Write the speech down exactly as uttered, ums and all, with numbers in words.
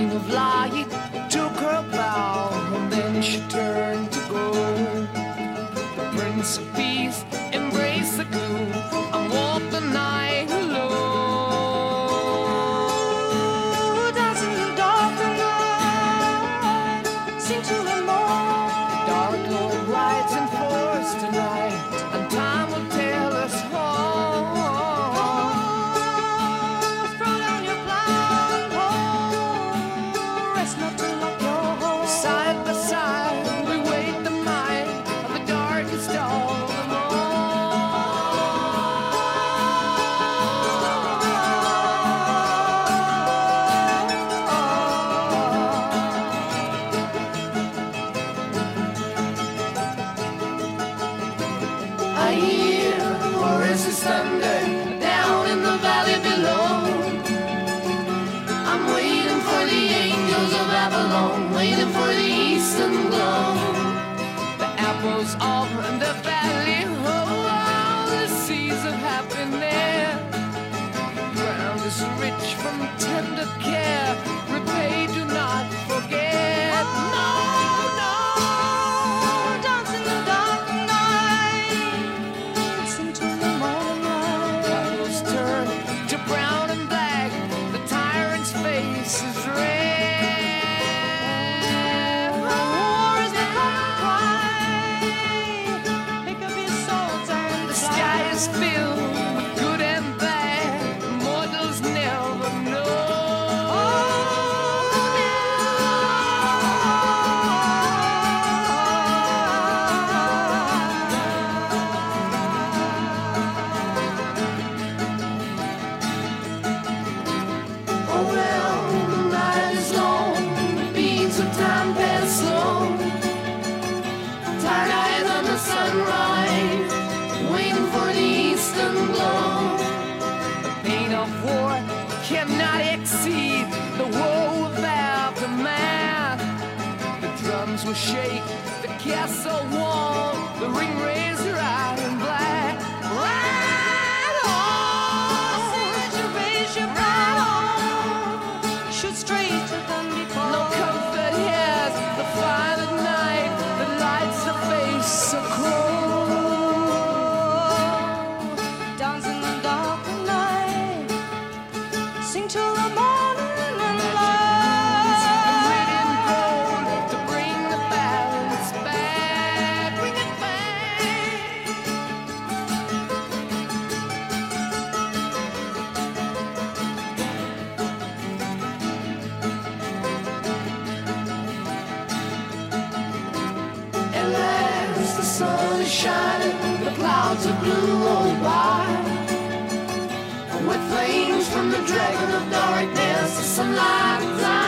beam of light took her bow, and then she turned to go. The Prince of Peace embraced the gloom and walked the night alone. Dancing in the dark of night, sing to the moon. The Dark Lord rides in force tonight, and time will tell us all. Throw down your blindfold, rest not to lock your hole. Side by side, we wait the night of the darkest of them I hear Horace's thunder down in the valley below. I'm waiting for the angels of Avalon, waiting for the eastern glow. The apples of the valley, oh, all the seeds of happiness. Ground is rich from tender care, repay, do not forget. No, no. Dance in the dark of night, sing to the morning light. Colors turn to brown and black, the tyrant's face is red. War is the common cry, pick up your swords and The fly. sky is filled with good and bad, mortals never know. Oh well, the night is long, the beats of time pass slow. Tired eyes on the sunrise, waiting for the eastern glow. The pain of war cannot exceed the woe of aftermath. The drums will shake, the castle wall, the ring razor iron black. Ride on! As you raise your brow, shoot straight to Dundee Fall. No comfort here, the fire at night that lights the face so cold. Dance in the dark of night, sing till the morning and light. I'm waiting cold to bring the balance back, bring it back. At last the sun is shining, the clouds of blue roll by. With flames from the dragon of darkness, the sunlight flies.